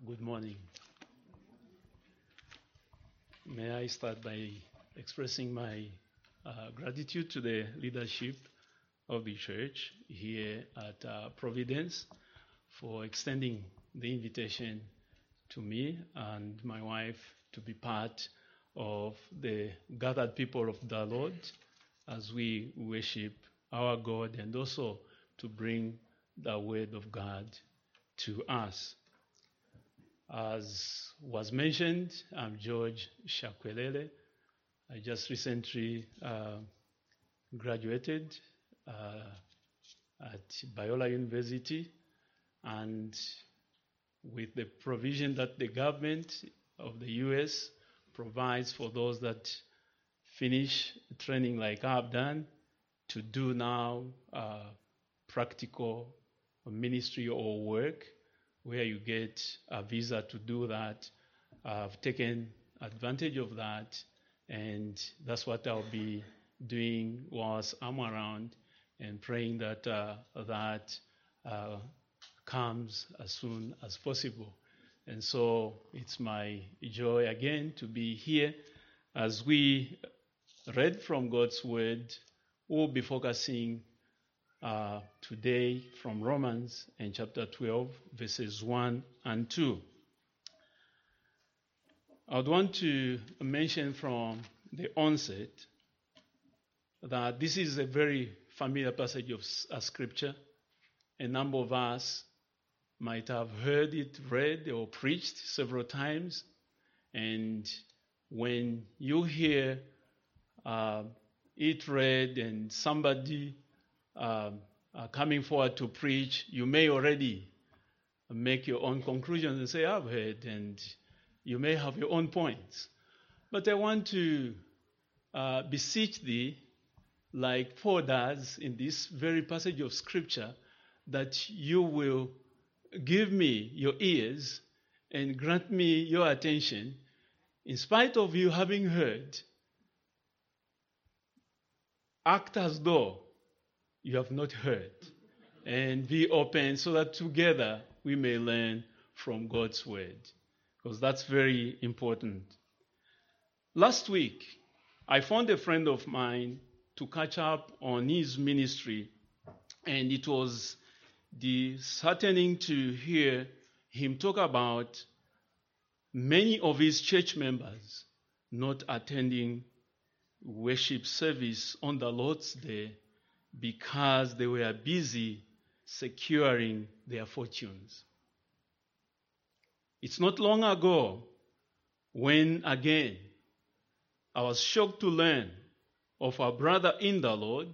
Good morning. May I start by expressing my gratitude to the leadership of the church here at Providence for extending the invitation to me and my wife to be part of the gathered people of the Lord as we worship our God, and also to bring the word of God to us. As was mentioned, I'm George Shakwelele. I just recently graduated at Biola University, and with the provision that the government of the U.S. provides for those that finish training like I've done, to do now practical ministry or work where you get a visa to do that. I've taken advantage of that, and that's what I'll be doing whilst I'm around, and praying that that comes as soon as possible. And so it's my joy again to be here. As we read from God's word, we'll be focusing today from Romans and chapter 12, verses 1 and 2. I would want to mention from the onset that this is a very familiar passage of scripture. A number of us might have heard it read or preached several times, and when you hear it read and somebody coming forward to preach, you may already make your own conclusions and say, I've heard, and you may have your own points. But I want to beseech thee, like Paul does in this very passage of scripture, that you will give me your ears and grant me your attention, in spite of you having heard. Act as though you have not heard, and be open so that together we may learn from God's word, because that's very important. Last week, I found a friend of mine to catch up on his ministry, and it was disheartening to hear him talk about many of his church members not attending worship service on the Lord's Day because they were busy securing their fortunes. It's not long ago when, again, I was shocked to learn of a brother in the Lord,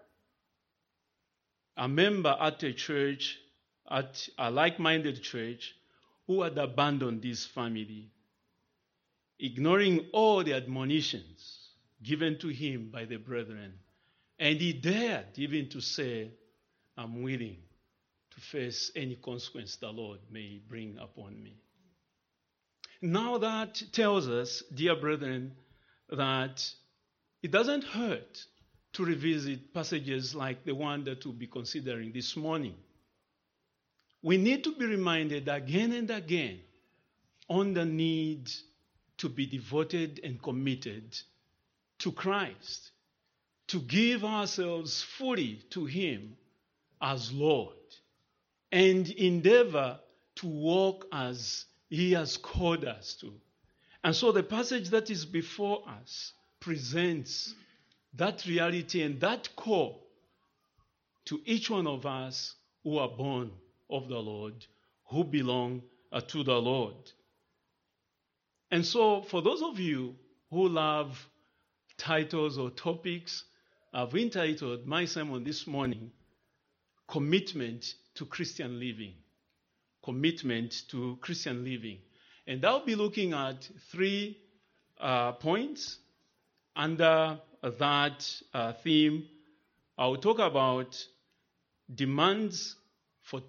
a member at a church, at a like-minded church, who had abandoned his family, ignoring all the admonitions given to him by the brethren. And he dared even to say, I'm willing to face any consequence the Lord may bring upon me. Now that tells us, dear brethren, that it doesn't hurt to revisit passages like the one that we'll be considering this morning. We need to be reminded again and again on the need to be devoted and committed to Christ, to give ourselves fully to Him as Lord, and endeavor to walk as He has called us to. And so the passage that is before us presents that reality and that call to each one of us who are born of the Lord, who belong to the Lord. And so for those of you who love titles or topics, I've entitled my sermon this morning, Commitment to Christian Living. Commitment to Christian Living. And I'll be looking at 3 points. Under that theme, I'll talk about demands for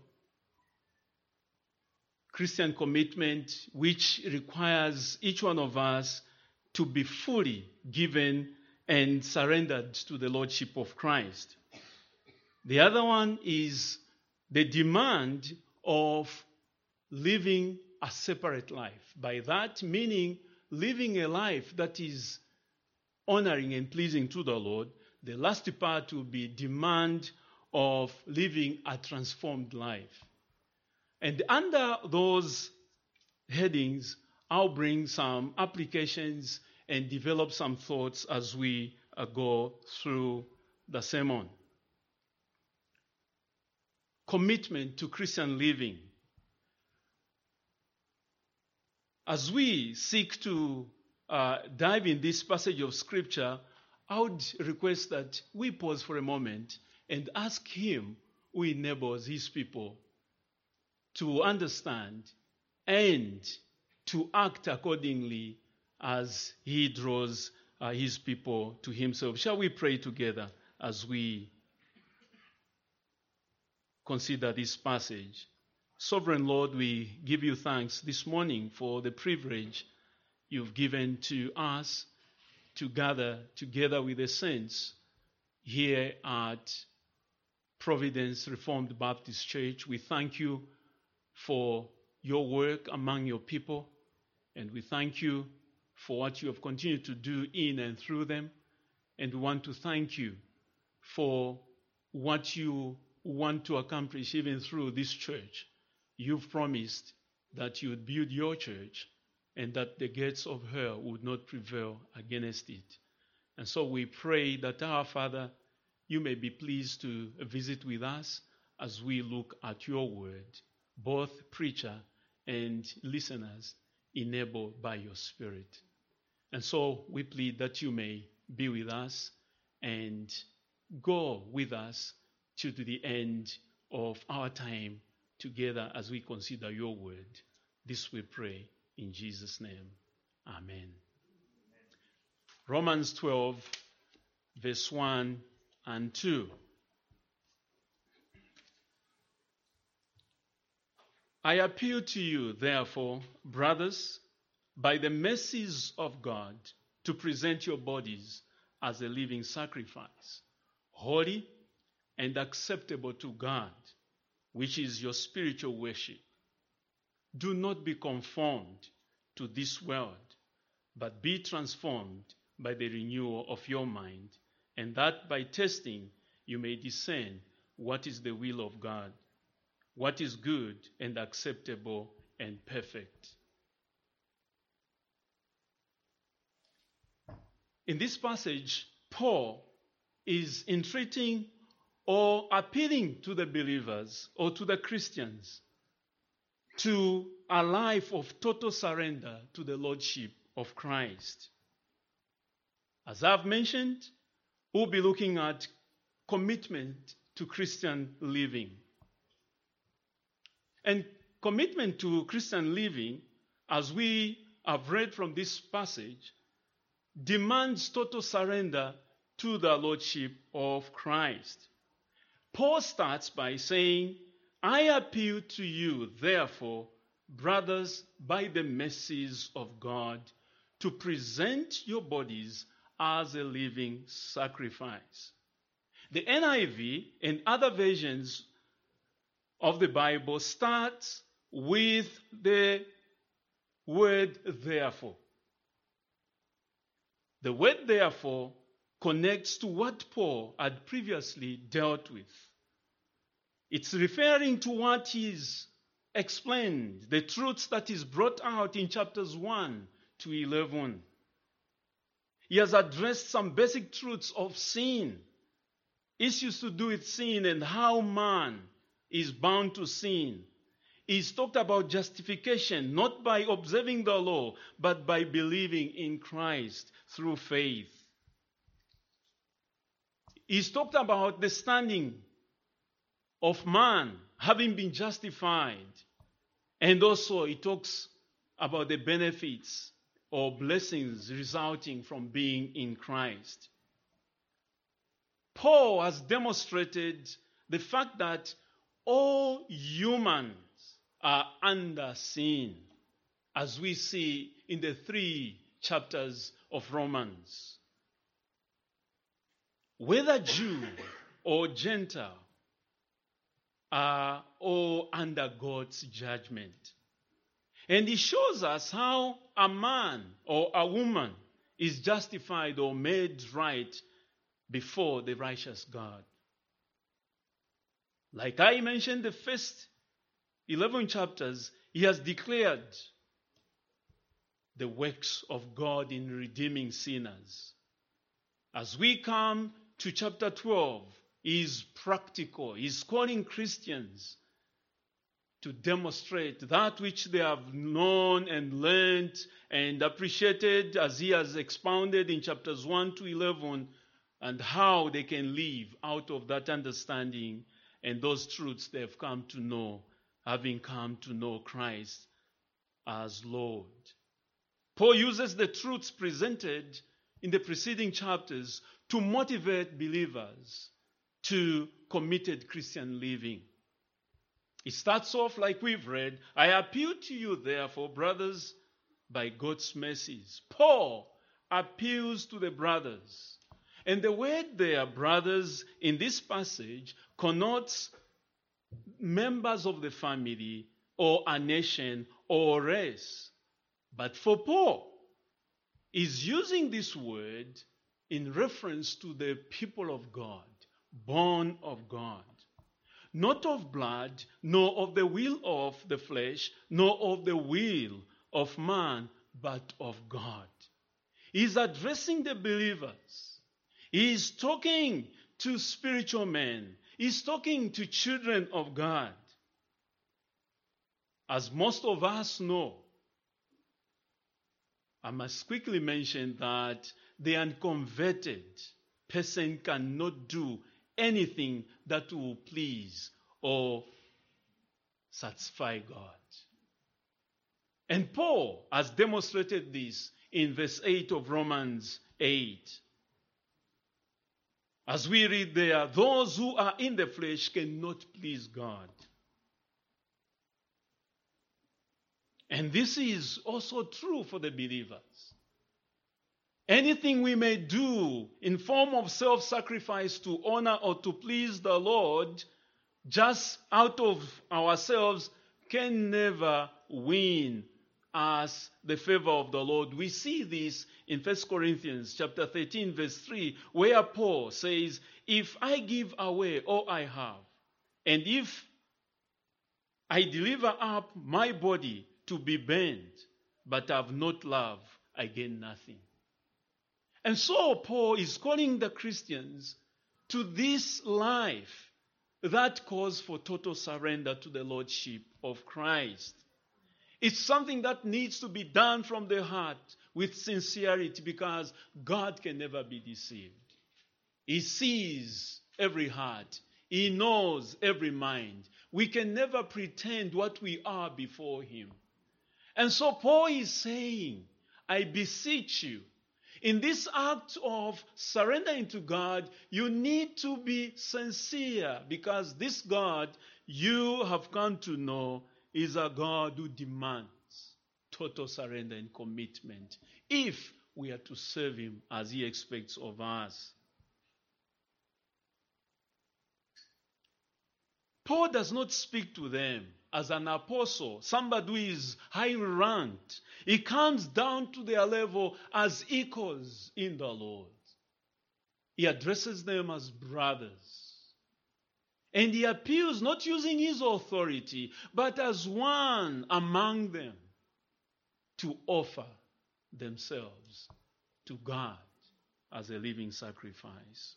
Christian commitment, which requires each one of us to be fully given and surrendered to the Lordship of Christ. The other one is the demand of living a separate life. By that meaning, living a life that is honoring and pleasing to the Lord. The last part will be demand of living a transformed life. And under those headings, I'll bring some applications and develop some thoughts as we go through the sermon. Commitment to Christian living. As we seek to dive in this passage of Scripture, I would request that we pause for a moment and ask Him who enables His people to understand and to act accordingly as He draws His people to Himself. Shall we pray together as we consider this passage? Sovereign Lord, we give you thanks this morning for the privilege you've given to us to gather together with the saints here at Providence Reformed Baptist Church. We thank you for your work among your people, and we thank you for what you have continued to do in and through them. And we want to thank you for what you want to accomplish even through this church. You've promised that you would build your church and that the gates of hell would not prevail against it. And so we pray that, our Father, you may be pleased to visit with us as we look at your word, both preacher and listeners, enabled by your Spirit. And so we plead that you may be with us and go with us to the end of our time together as we consider your word. This we pray in Jesus' name. Amen. Romans 12, verse 1 and 2. I appeal to you, therefore, brothers, by the mercies of God, to present your bodies as a living sacrifice, holy and acceptable to God, which is your spiritual worship. Do not be conformed to this world, but be transformed by the renewal of your mind, and that by testing you may discern what is the will of God, what is good and acceptable and perfect. In this passage, Paul is entreating or appealing to the believers or to the Christians to a life of total surrender to the Lordship of Christ. As I've mentioned, we'll be looking at commitment to Christian living. And commitment to Christian living, as we have read from this passage, demands total surrender to the Lordship of Christ. Paul starts by saying, I appeal to you, therefore, brothers, by the mercies of God, to present your bodies as a living sacrifice. The NIV and other versions of the Bible starts with the word therefore. The word therefore connects to what Paul had previously dealt with. It's referring to what is explained, the truths that is brought out in chapters 1 to 11. He has addressed some basic truths of sin, issues to do with sin and how man is bound to sin. He's talked about justification, not by observing the law, but by believing in Christ through faith. He's talked about the standing of man having been justified. And also he talks about the benefits or blessings resulting from being in Christ. Paul has demonstrated the fact that all humans are under sin, as we see in the 3 chapters of Romans. Whether Jew or Gentile are all under God's judgment. And he shows us how a man or a woman is justified or made right before the righteous God. Like I mentioned, the first 11 chapters, he has declared the works of God in redeeming sinners. As we come to chapter 12, he is practical. He is calling Christians to demonstrate that which they have known and learned and appreciated as he has expounded in chapters 1 to 11, and how they can live out of that understanding and those truths they have come to know, having come to know Christ as Lord. Paul uses the truths presented in the preceding chapters to motivate believers to committed Christian living. It starts off like we've read, I appeal to you therefore, brothers, by God's mercies. Paul appeals to the brothers. And the word there, brothers, in this passage connotes members of the family or a nation or race. But for Paul, he's using this word in reference to the people of God, born of God. Not of blood, nor of the will of the flesh, nor of the will of man, but of God. He's addressing the believers. He's talking to spiritual men. He's talking to children of God. As most of us know, I must quickly mention that the unconverted person cannot do anything that will please or satisfy God. And Paul has demonstrated this in verse 8 of Romans 8. As we read there, those who are in the flesh cannot please God. And this is also true for the believers. Anything we may do in form of self-sacrifice to honor or to please the Lord, just out of ourselves, can never win us the favor of the Lord. We see this in 1 Corinthians chapter 13, verse 3, where Paul says, if I give away all I have, and if I deliver up my body to be burned, but have not love, I gain nothing. And so Paul is calling the Christians to this life that calls for total surrender to the Lordship of Christ. It's something that needs to be done from the heart with sincerity, because God can never be deceived. He sees every heart. He knows every mind. We can never pretend what we are before him. And so Paul is saying, I beseech you, in this act of surrendering to God, you need to be sincere, because this God you have come to know is a God who demands total surrender and commitment if we are to serve him as he expects of us. Paul does not speak to them as an apostle, somebody who is high ranked. He comes down to their level as equals in the Lord. He addresses them as brothers. And he appeals not using his authority, but as one among them to offer themselves to God as a living sacrifice.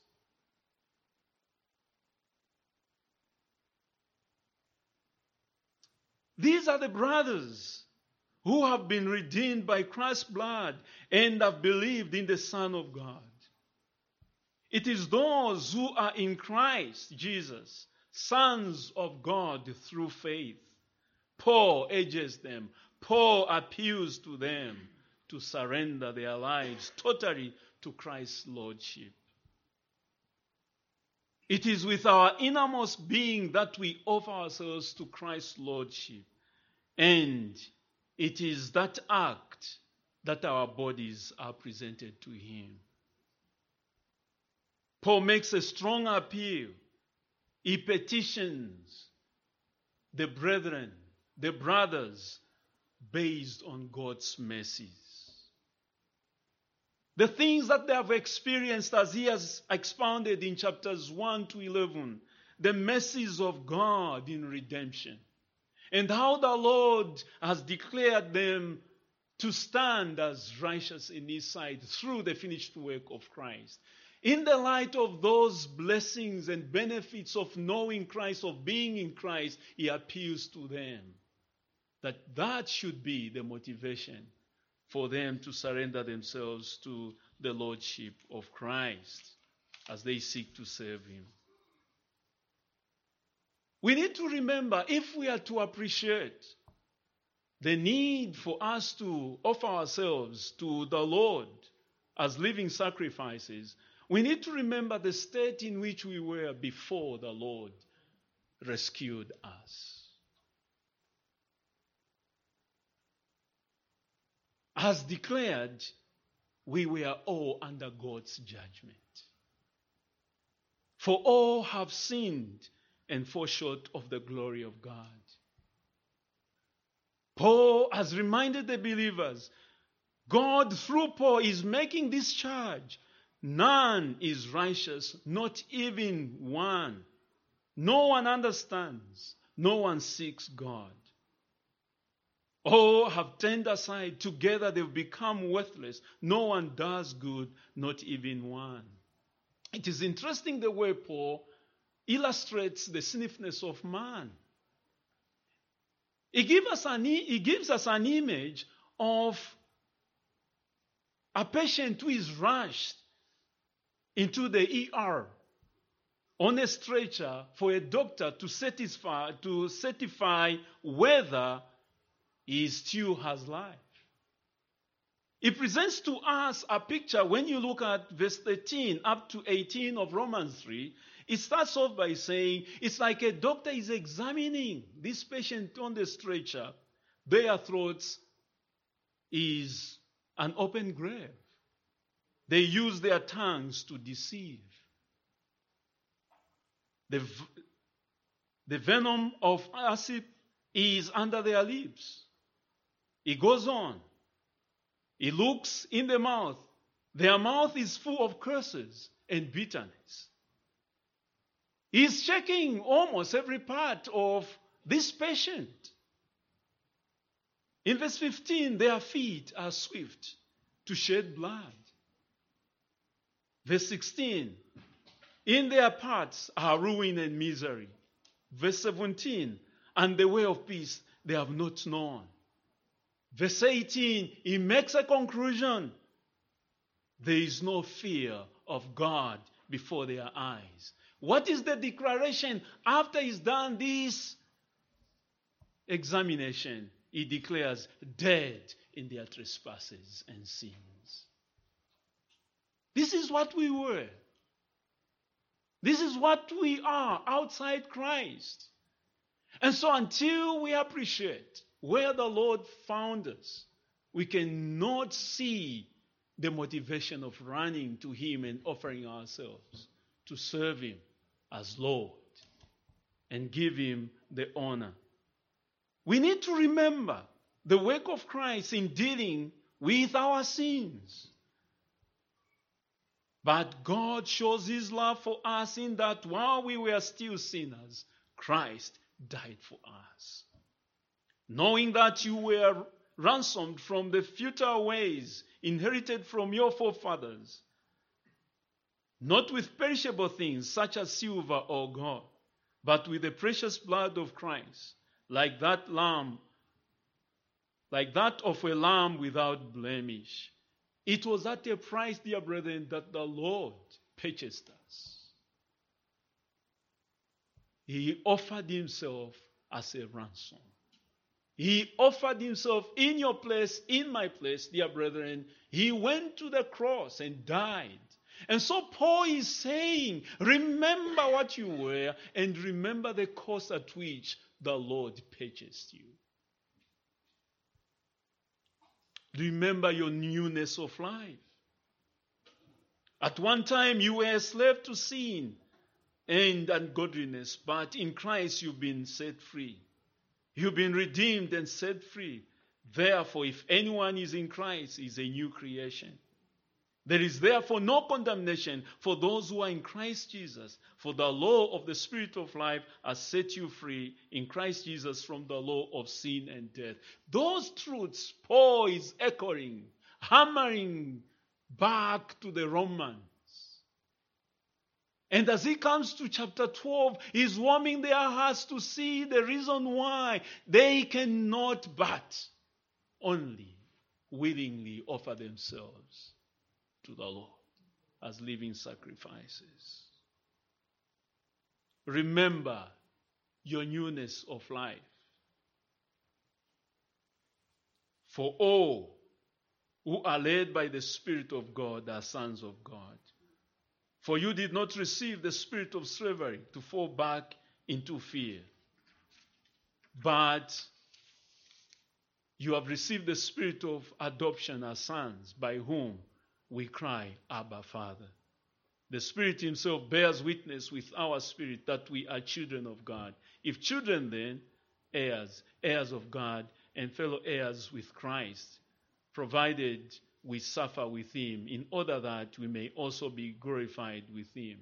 These are the brothers who have been redeemed by Christ's blood and have believed in the Son of God. It is those who are in Christ Jesus, sons of God through faith. Paul urges them, Paul appeals to them to surrender their lives totally to Christ's Lordship. It is with our innermost being that we offer ourselves to Christ's Lordship. And it is that act that our bodies are presented to him. Paul makes a strong appeal. He petitions the brethren, the brothers, based on God's mercies. The things that they have experienced, as he has expounded in chapters 1 to 11, the mercies of God in redemption, and how the Lord has declared them to stand as righteous in his sight through the finished work of Christ. In the light of those blessings and benefits of knowing Christ, of being in Christ, he appeals to them that should be the motivation for them to surrender themselves to the Lordship of Christ as they seek to serve him. We need to remember, if we are to appreciate the need for us to offer ourselves to the Lord as living sacrifices, we need to remember the state in which we were before the Lord rescued us. As declared, we were all under God's judgment. For all have sinned and fall short of the glory of God. Paul has reminded the believers, God through Paul is making this charge. None is righteous, not even one. No one understands. No one seeks God. All have turned aside. Together they've become worthless. No one does good, not even one. It is interesting the way Paul illustrates the sinfulness of man. He gives us an image of a patient who is rushed into the ER on a stretcher for a doctor to certify whether he still has life. It presents to us a picture. When you look at verse 13 up to 18 of Romans 3, it starts off by saying it's like a doctor is examining this patient on the stretcher. Their throats is an open grave. They use their tongues to deceive. The venom of asp is under their lips. It goes on. It looks in the mouth. Their mouth is full of curses and bitterness. He's checking almost every part of this patient. In verse 15, their feet are swift to shed blood. Verse 16, in their parts are ruin and misery. Verse 17, and the way of peace they have not known. Verse 18, he makes a conclusion. There is no fear of God before their eyes. What is the declaration after he's done this examination? He declares, dead in their trespasses and sins. This is what we were. This is what we are outside Christ. And so until we appreciate where the Lord found us, we cannot see the motivation of running to him and offering ourselves to serve him as Lord and give him the honor. We need to remember the work of Christ in dealing with our sins. But God shows his love for us in that while we were still sinners, Christ died for us. Knowing that you were ransomed from the futile ways inherited from your forefathers, not with perishable things such as silver or gold, but with the precious blood of Christ, like that of a lamb without blemish. It was at a price, dear brethren, that the Lord purchased us. He offered himself as a ransom. He offered himself in your place, in my place, dear brethren. He went to the cross and died. And so Paul is saying, remember what you were and remember the cost at which the Lord purchased you. Remember your newness of life. At one time you were a slave to sin and ungodliness, but in Christ you've been set free. You've been redeemed and set free. Therefore, if anyone is in Christ, he is a new creation. There is therefore no condemnation for those who are in Christ Jesus. For the law of the Spirit of life has set you free in Christ Jesus from the law of sin and death. Those truths Paul is echoing, hammering back to the Romans. And as he comes to chapter 12, he's warming their hearts to see the reason why they cannot but only willingly offer themselves to the Lord as living sacrifices. Remember your newness of life. For all who are led by the Spirit of God are sons of God. For you did not receive the spirit of slavery to fall back into fear, but you have received the spirit of adoption as sons, by whom we cry, Abba, Father. The Spirit himself bears witness with our spirit that we are children of God. If children, then heirs, heirs of God, and fellow heirs with Christ, provided we suffer with him, in order that we may also be glorified with him.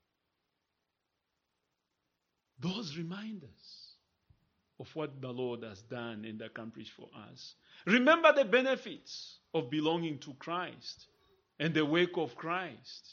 Those remind us of what the Lord has done and accomplished for us. Remember the benefits of belonging to Christ and the work of Christ.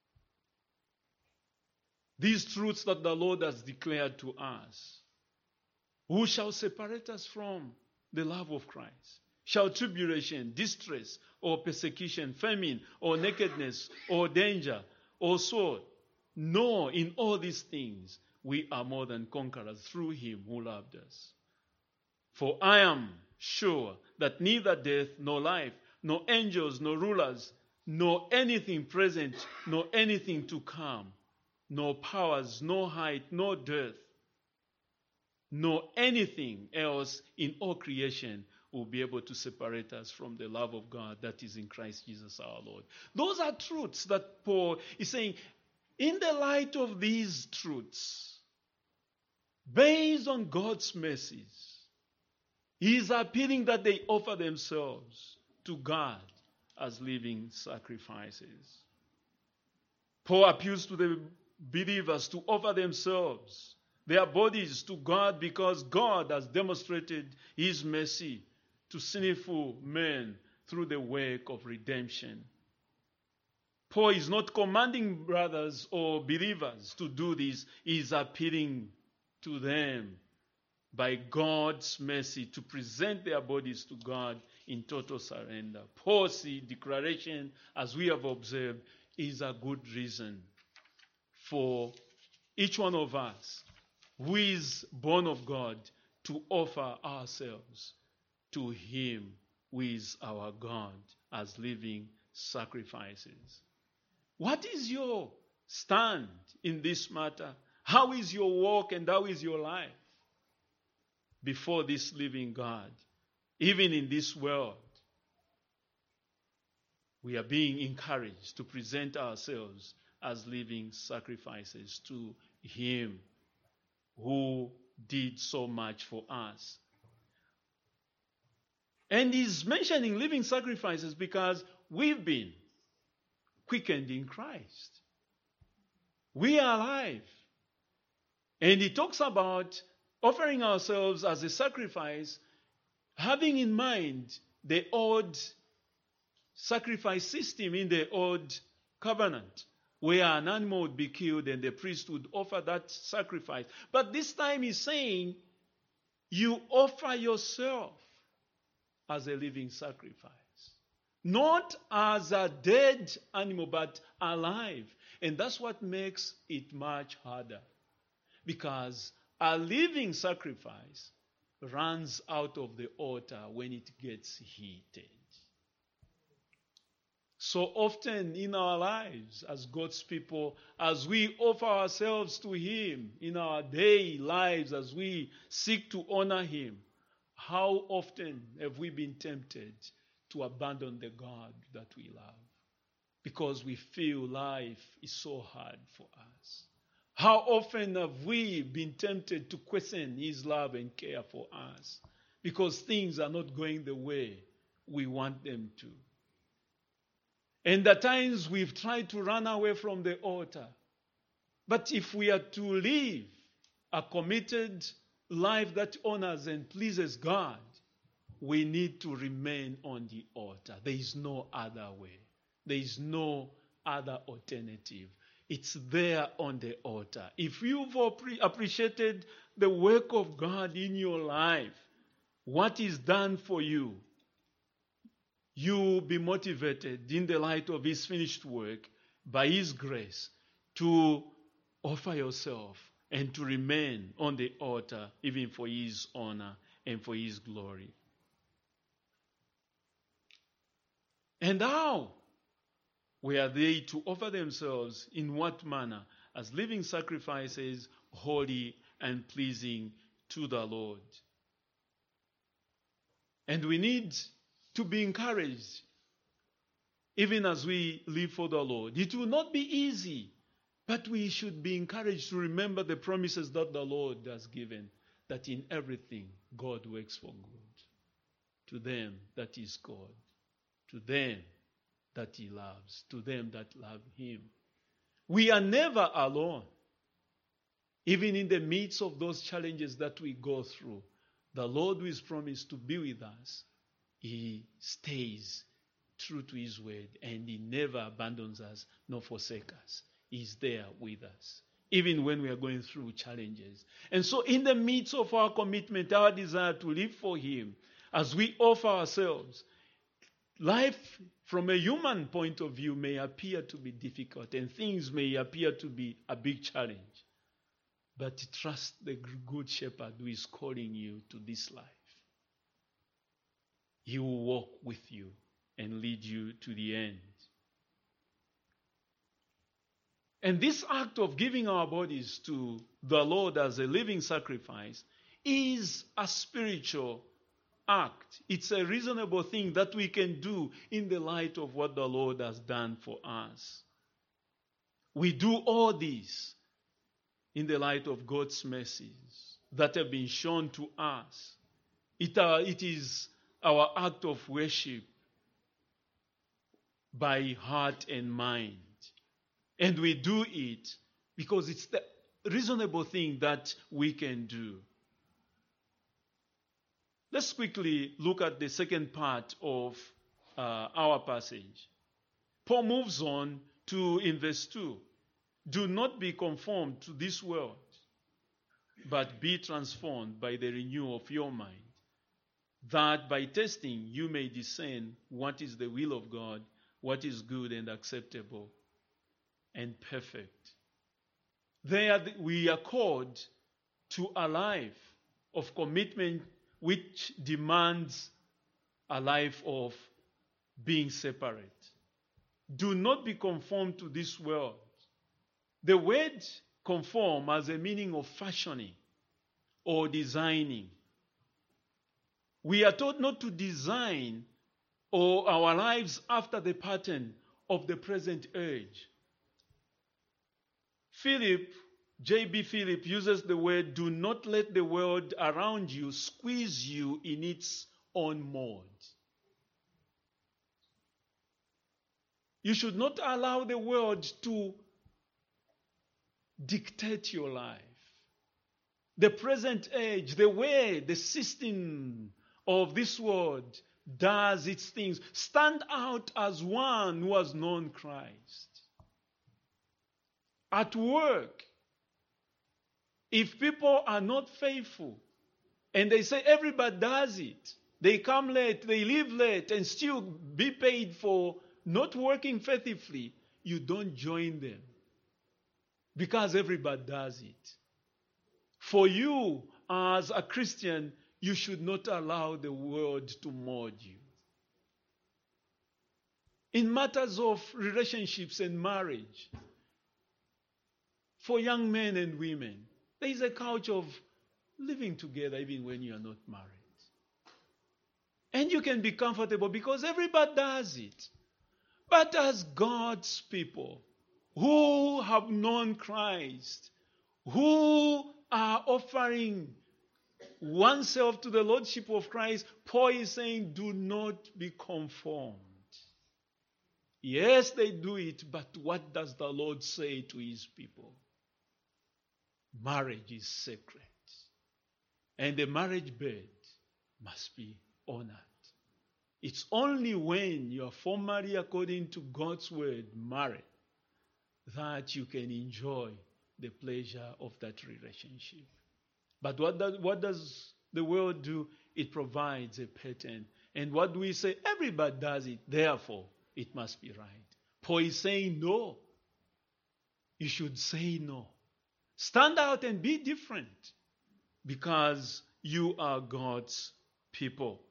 These truths that the Lord has declared to us. Who shall separate us from the love of Christ? Shall tribulation, distress, or persecution, famine, or nakedness, or danger, or sword? No, in all these things we are more than conquerors through him who loved us. For I am sure that neither death, nor life, nor angels, nor rulers, nor anything present, nor anything to come, nor powers, nor height, nor depth, nor anything else in all creation will be able to separate us from the love of God that is in Christ Jesus our Lord. Those are truths that Paul is saying, in the light of these truths, based on God's mercies, he is appealing that they offer themselves to God as living sacrifices. Paul appeals to the believers to offer themselves, their bodies, to God, because God has demonstrated his mercy to sinful men through the work of redemption. Paul is not commanding brothers or believers to do this. He is appealing to them by God's mercy to present their bodies to God in total surrender. Paul's declaration, as we have observed, is a good reason for each one of us who is born of God to offer ourselves to him who is our God as living sacrifices. What is your stand in this matter? How is your walk and how is your life before this living God? Even in this world, we are being encouraged to present ourselves as living sacrifices to him who did so much for us. And he's mentioning living sacrifices because we've been quickened in Christ. We are alive. And he talks about offering ourselves as a sacrifice, having in mind the old sacrifice system in the old covenant, where an animal would be killed and the priest would offer that sacrifice. But this time he's saying, you offer yourself as a living sacrifice. Not as a dead animal, but alive. And that's what makes it much harder. Because a living sacrifice runs out of the altar when it gets heated. So often in our lives as God's people, as we offer ourselves to him in our daily lives, as we seek to honor him, how often have we been tempted to abandon the God that we love? Because we feel life is so hard for us. How often have we been tempted to question his love and care for us? because things are not going the way we want them to. And at times we've tried to run away from the altar. But if we are to live a committed life that honors and pleases God, we need to remain on the altar. There is no other way. There is no other alternative. It's there on the altar. If you've appreciated the work of God in your life, what is done for you, you'll be motivated in the light of His finished work by His grace to offer yourself and to remain on the altar even for His honor and for His glory. And how were they to offer themselves? In what manner? As living sacrifices, holy and pleasing to the Lord. And we need to be encouraged even as we live for the Lord. It will not be easy, but we should be encouraged to remember the promises that the Lord has given, that in everything God works for good. To them that is called, to them that He loves, to them that love Him. We are never alone. Even in the midst of those challenges that we go through, the Lord who is promised to be with us, He stays true to His word, and He never abandons us nor forsakes us. He's there with us, even when we are going through challenges. And so in the midst of our commitment, our desire to live for Him, as we offer ourselves, life from a human point of view may appear to be difficult, and things may appear to be a big challenge. But trust the good shepherd who is calling you to this life. He will walk with you and lead you to the end. And this act of giving our bodies to the Lord as a living sacrifice is a spiritual act. It's a reasonable thing that we can do in the light of what the Lord has done for us. We do all this in the light of God's mercies that have been shown to us. It is our act of worship by heart and mind. And we do it because it's the reasonable thing that we can do. Let's quickly look at the second part of our passage. Paul moves on to in verse 2. Do not be conformed to this world, but be transformed by the renewal of your mind, that by testing you may discern what is the will of God, what is good and acceptable and perfect. There we are called to a life of commitment which demands a life of being separate. Do not be conformed to this world. The word conform has a meaning of fashioning or designing. We are taught not to design our lives after the pattern of the present age. J.B. Philip uses the word, do not let the world around you squeeze you in its own mold. You should not allow the world to dictate your life. The present age, the way the system of this world does its things, stand out as one who has known Christ. At work, if people are not faithful and they say everybody does it, they come late, they leave late and still be paid for not working faithfully, you don't join them because everybody does it. For you as a Christian, you should not allow the world to mold you. In matters of relationships and marriage, for young men and women, there is a culture of living together even when you are not married. And you can be comfortable because everybody does it. But as God's people who have known Christ, who are offering oneself to the Lordship of Christ, Paul is saying, do not be conformed. Yes, they do it, but what does the Lord say to his people? Marriage is sacred, and the marriage bed must be honored. It's only when you are formally, according to God's word, married, that you can enjoy the pleasure of that relationship. But what does the world do? It provides a pattern. And what do we say? Everybody does it, therefore it must be right. Paul is saying no. You should say no. Stand out and be different, because you are God's people.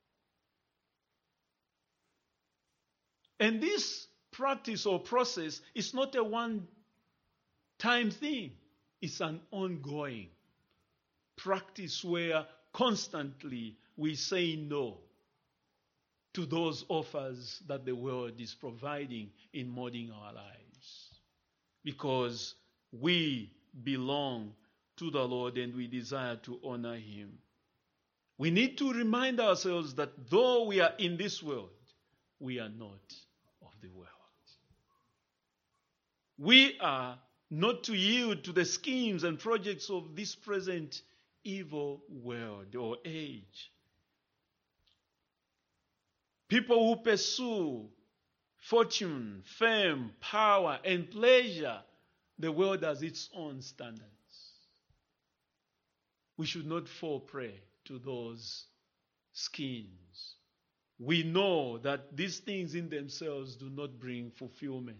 And this practice or process is not a one-time thing. It's an ongoing practice where constantly we say no to those offers that the world is providing in molding our lives. Because we belong to the Lord and we desire to honor Him. We need to remind ourselves that though we are in this world, we are not of the world. We are not to yield to the schemes and projects of this present evil world or age. People who pursue fortune, fame, power, and pleasure, the world has its own standards. We should not fall prey to those schemes. We know that these things in themselves do not bring fulfillment.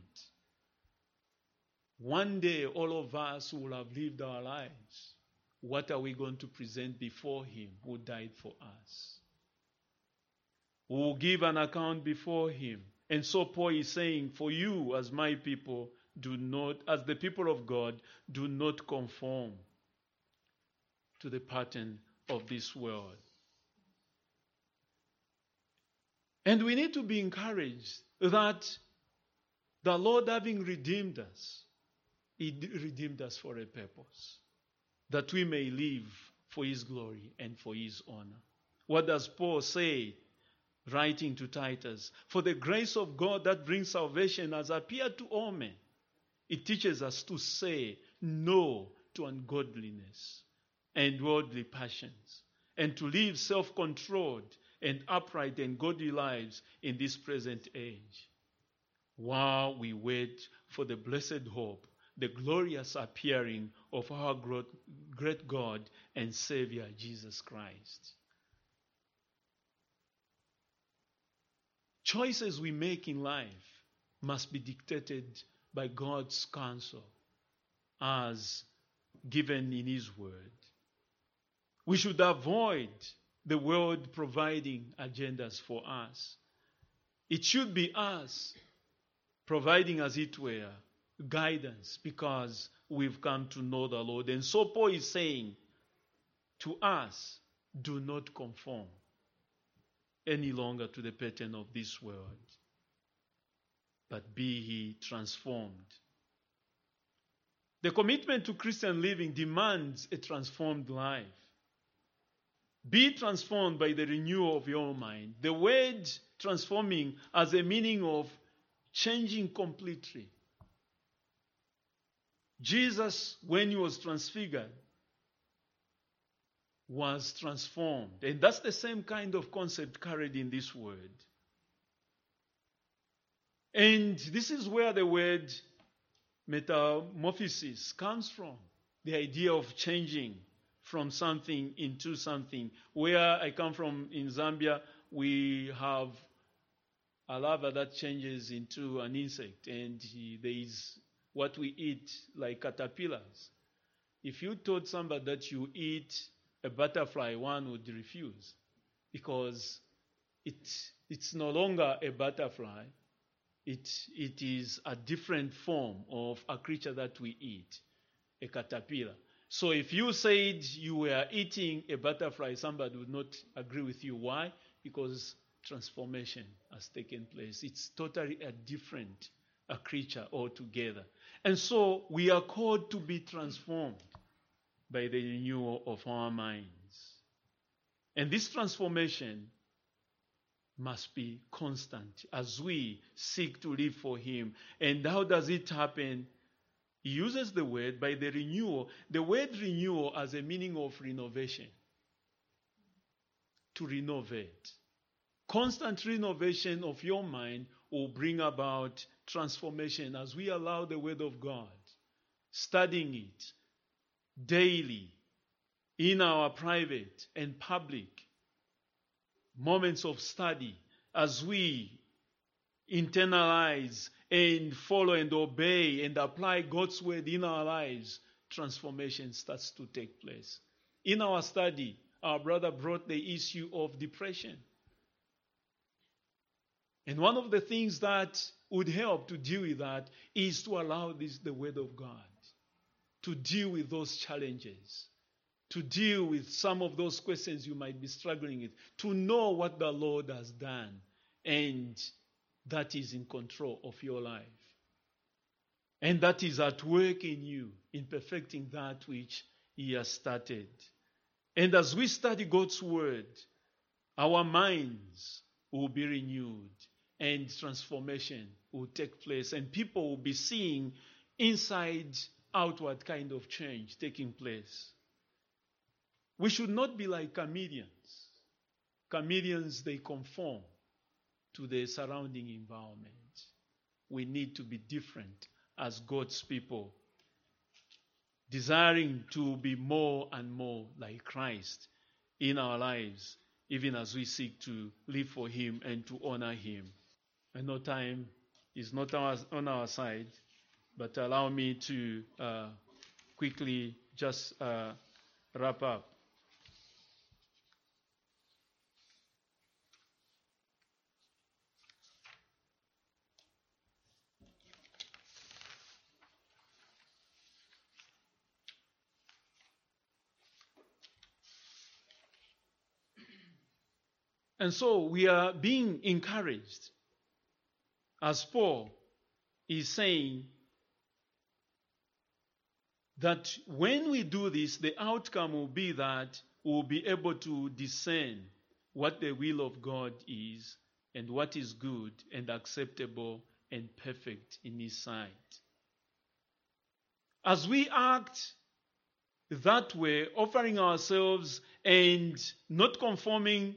One day, all of us will have lived our lives. What are we going to present before Him who died for us? We will give an account before Him. And so Paul is saying, for you as my people, do not, as the people of God, do not conform to the pattern of this world. And we need to be encouraged that the Lord, having redeemed us, He redeemed us for a purpose, that we may live for His glory and for His honor. What does Paul say, writing to Titus? For the grace of God that brings salvation has appeared to all men. It teaches us to say no to ungodliness and worldly passions, and to live self-controlled and upright and godly lives in this present age, while we wait for the blessed hope, the glorious appearing of our great God and Savior, Jesus Christ. Choices we make in life must be dictated by God's counsel as given in His word. We should avoid the world providing agendas for us. It should be us providing, as it were, guidance, because we've come to know the Lord. And so Paul is saying to us, do not conform any longer to the pattern of this world, but be ye transformed. The commitment to Christian living demands a transformed life. Be transformed by the renewal of your mind. The word transforming has a meaning of changing completely. Jesus, when He was transfigured, was transformed. And that's the same kind of concept carried in this word. And this is where the word metamorphosis comes from. The idea of changing from something into something. Where I come from in Zambia, we have a larva that changes into an insect, and there is what we eat, like caterpillars. If you told somebody that you eat a butterfly, one would refuse, because it's no longer a butterfly. It is a different form of a creature that we eat, a caterpillar. So if you said you were eating a butterfly, somebody would not agree with you. Why? Because transformation has taken place. It's totally a different creature altogether. And so we are called to be transformed by the renewal of our minds. And this transformation must be constant as we seek to live for Him. And how does it happen? He uses the word by the renewal. The word renewal has a meaning of renovation. To renovate. Constant renovation of your mind will bring about transformation as we allow the word of God, studying it daily in our private and public moments of study, as we internalize and follow and obey and apply God's word in our lives, transformation starts to take place. In our study, our brother brought the issue of depression. And one of the things that would help to deal with that is to allow the word of God to deal with those challenges, to deal with some of those questions you might be struggling with, to know what the Lord has done and that is in control of your life. And that is at work in you, in perfecting that which He has started. And as we study God's word, our minds will be renewed and transformation will take place. And people will be seeing inside outward kind of change taking place. We should not be like chameleons. Chameleons, they conform to the surrounding environment. We need to be different as God's people, desiring to be more and more like Christ in our lives, even as we seek to live for Him and to honor Him. I know time is not on our side, but allow me to quickly just wrap up. And so we are being encouraged, as Paul is saying, that when we do this, the outcome will be that we will be able to discern what the will of God is and what is good and acceptable and perfect in His sight. As we act that way, offering ourselves and not conforming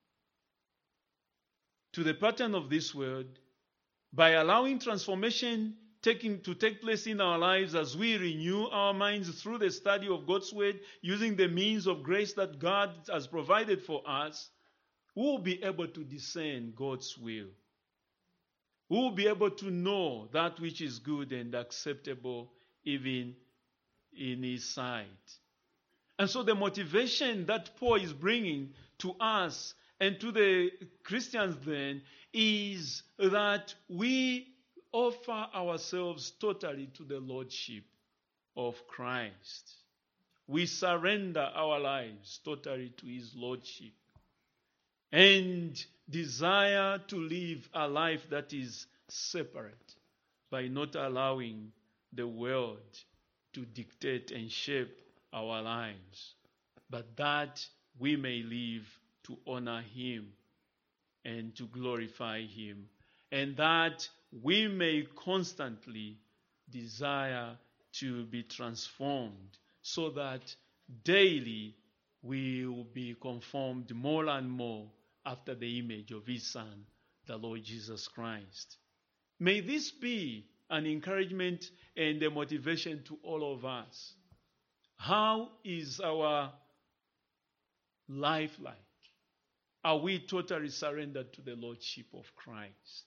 to the pattern of this world, by allowing transformation to take place in our lives as we renew our minds through the study of God's word, using the means of grace that God has provided for us, we will be able to discern God's will. We will be able to know that which is good and acceptable even in His sight. And so the motivation that Paul is bringing to us and to the Christians then is that we offer ourselves totally to the Lordship of Christ. We surrender our lives totally to His Lordship and desire to live a life that is separate by not allowing the world to dictate and shape our lives, but that we may live to honor Him and to glorify Him, and that we may constantly desire to be transformed so that daily we will be conformed more and more after the image of His Son, the Lord Jesus Christ. May this be an encouragement and a motivation to all of us. How is our life like? Are we totally surrendered to the Lordship of Christ?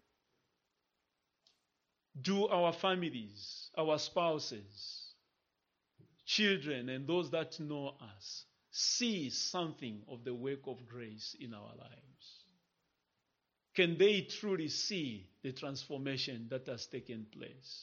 Do our families, our spouses, children, and those that know us see something of the work of grace in our lives? Can they truly see the transformation that has taken place?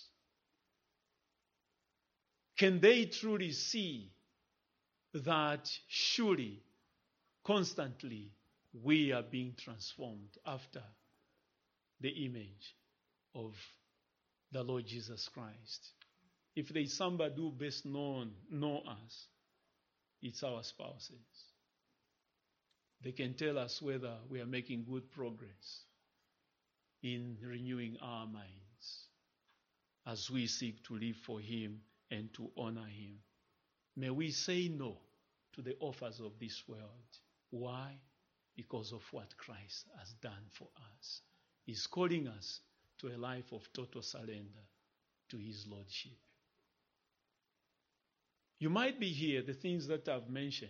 Can they truly see that surely, constantly, we are being transformed after the image of the Lord Jesus Christ? If there is somebody who best know us, it's our spouses. They can tell us whether we are making good progress in renewing our minds as we seek to live for Him and to honor Him. May we say no to the offers of this world. Why? Because of what Christ has done for us. He's calling us to a life of total surrender to His Lordship. You might be here, the things that I've mentioned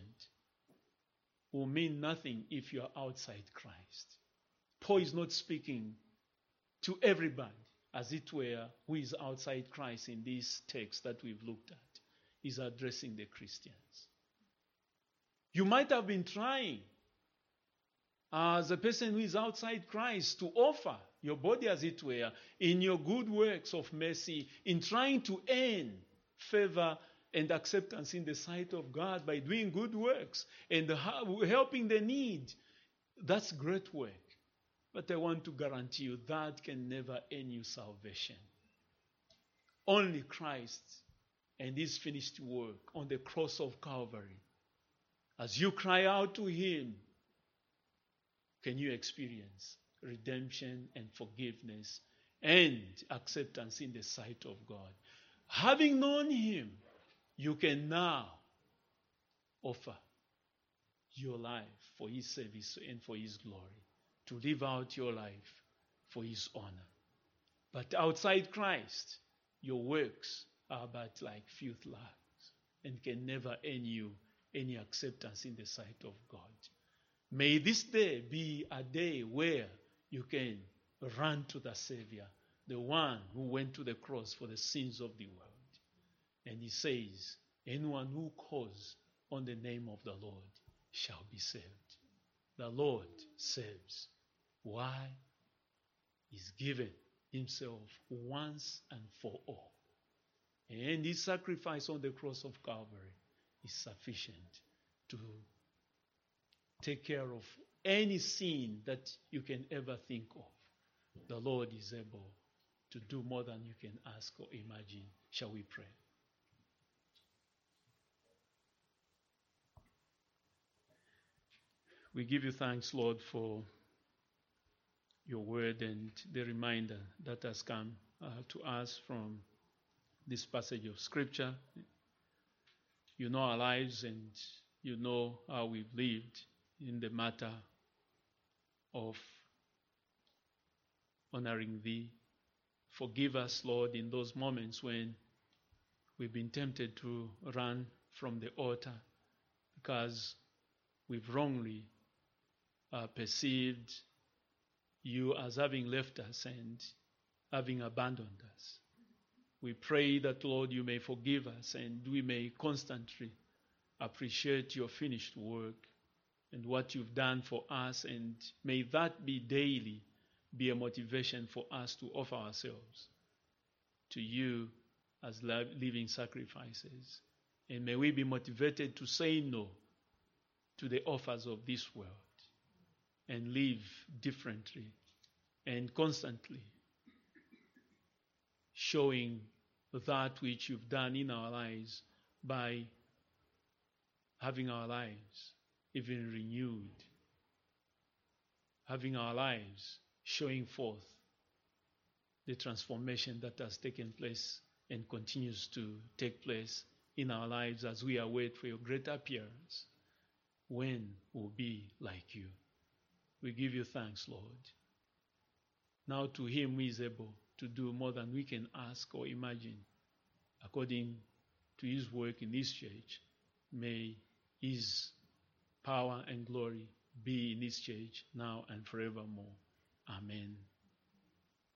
will mean nothing if you are outside Christ. Paul is not speaking to everybody, as it were, who is outside Christ in this text that we've looked at. He's addressing the Christians. You might have been trying, as a person who is outside Christ, to offer your body, as it were, in your good works of mercy, in trying to earn favor and acceptance in the sight of God by doing good works and helping the need. That's great work. But I want to guarantee you that can never earn you salvation. Only Christ and His finished work on the cross of Calvary. As you cry out to Him, can you experience redemption and forgiveness and acceptance in the sight of God. Having known Him, you can now offer your life for His service and for His glory, to live out your life for His honor. But outside Christ, your works are but like filth rags and can never earn you any acceptance in the sight of God. May this day be a day where you can run to the Savior, the one who went to the cross for the sins of the world. And He says, anyone who calls on the name of the Lord shall be saved. The Lord saves. Why? He's given Himself once and for all. And His sacrifice on the cross of Calvary is sufficient to take care of any sin that you can ever think of. The Lord is able to do more than you can ask or imagine. Shall we pray? We give you thanks, Lord, for your word and the reminder that has come to us from this passage of Scripture. You know our lives and you know how we've lived in the matter of honoring Thee. Forgive us, Lord, in those moments when we've been tempted to run from the altar because we've wrongly perceived You as having left us and having abandoned us. We pray that, Lord, You may forgive us and we may constantly appreciate Your finished work and what You've done for us, and may that be daily be a motivation for us to offer ourselves to You as living sacrifices. And may we be motivated to say no to the offers of this world and live differently and constantly showing that which You've done in our lives by having our lives even renewed, having our lives showing forth the transformation that has taken place and continues to take place in our lives as we await for Your great appearance, when we'll be like You. We give You thanks, Lord. Now to Him who is able to do more than we can ask or imagine, according to His work in this church, may His power and glory be in this church now and forevermore. Amen.